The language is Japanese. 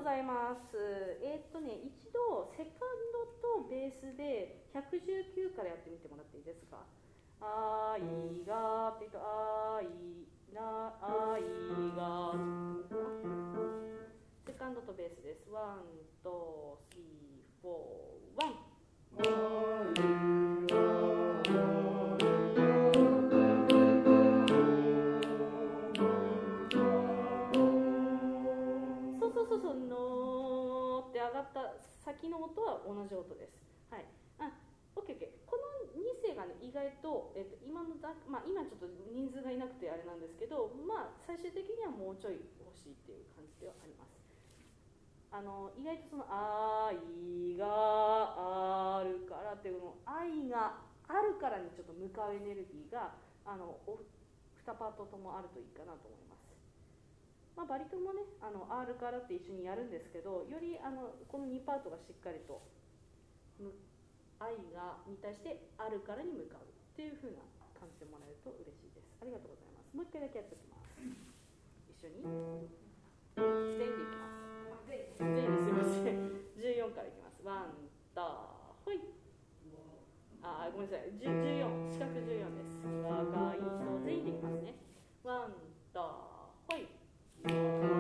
ざいます。一度セカンドとベースで119からやってみてもらっていいですか。あいがって言うとあいなあいがセカンドとベースです。ワン、ツー、スリー、フォー、ワン。そうのーって上がった先の音は同じ音です。はい。OK。この2声がね、意外と、今の今ちょっと人数がいなくてあれなんですけど、最終的にはもうちょい欲しいっていう感じではあります。意外とその愛があるからっていうの、愛があるからにちょっと向かうエネルギーが2パートともあるといいかなと思います。バリトンもね、R からって一緒にやるんですけど、よりこの2パートがしっかりと愛に対してあるからに向かうっていう風な感じでもらえると嬉しいです。ありがとうございます。もう一回だけやっておきます。一緒に全員でいきます。全員ですいません。14からいきます。ワン、ほい。ごめんなさい。14、四角14です。若い人全員でいきますね。ワン、ほい。